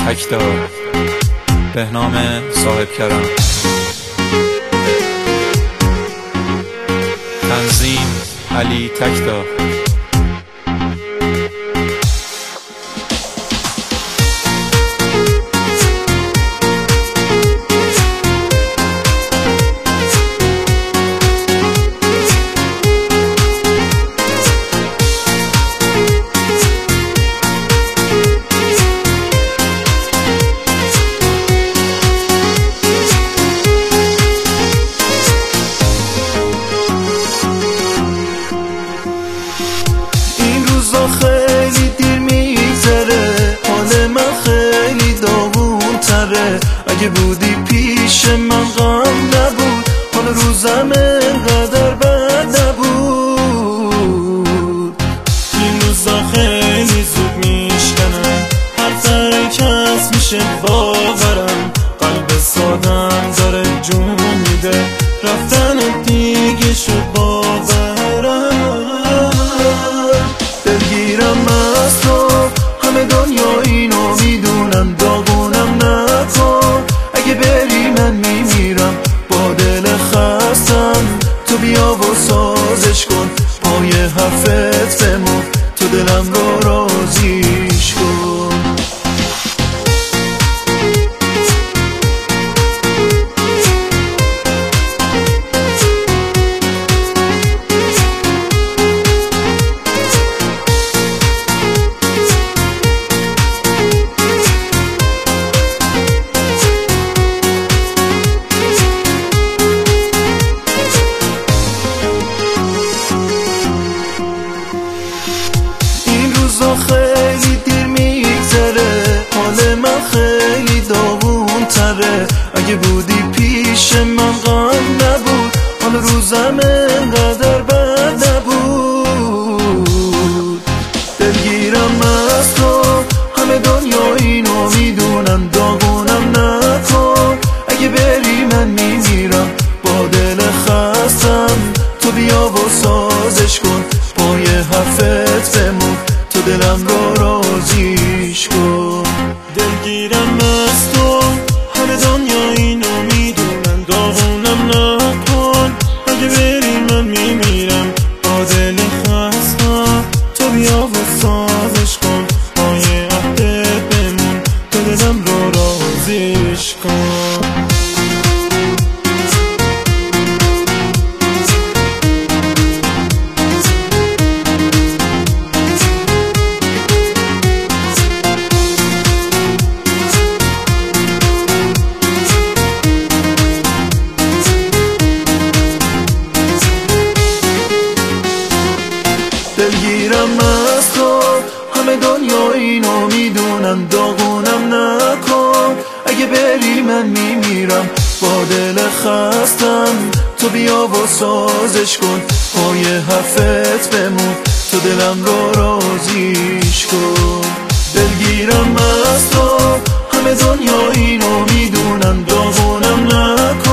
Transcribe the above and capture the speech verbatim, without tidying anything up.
تکدار بهنام صاحب کرم. تنظیم علی تکدار. خیلی دیر میگذره، حال من خیلی داغون تره. اگه بودی پیش من غم نبود، حال روزم انقدر بد نبود. این روزا خیلی زود میشکنن، حرف کس میشه باورم. قلب سادم داره جون میده، رفتن دیگه شد باورم. دلگیرم از تو، همه دنیا اینو میدونم. داغونم نکن، اگه بری من میمیرم. با دل خستم تو بیا و سازش کن. پای حرفت بمون، تو دلم رو راضیش کن. خیلی دیر میگذره، حال من خیلی داغون تره. اگه بودی پیش من غم نبود، حال روزم انقدر بد نبود. دلگیرم از تو، همه دنیا اینو میدونم. داغونم نکن، اگه بری من میمیرم. با دل خستم تو بیا و سازش کن. پای حرفت بمون، تو دلم رو راضیش کن. دلگیرم از تو، همه دنیا اینو میدونن. داغونم نکن، اگه بری من میمیرم. با دل خستم تو بیا و سازش کن. پای عهدت بمون، تو دلم رو راضیش کن. دلگیرم از تو، همه دنیا اینو میدونم. داغونم نکن، اگه بری من میمیرم. با دل خستم تو بیا و سازش کن. پای حرفت بمون، تو دلم رو راضیش کن. دلگیرم از تو، همه دنیا اینو میدونم. داغونم نکن،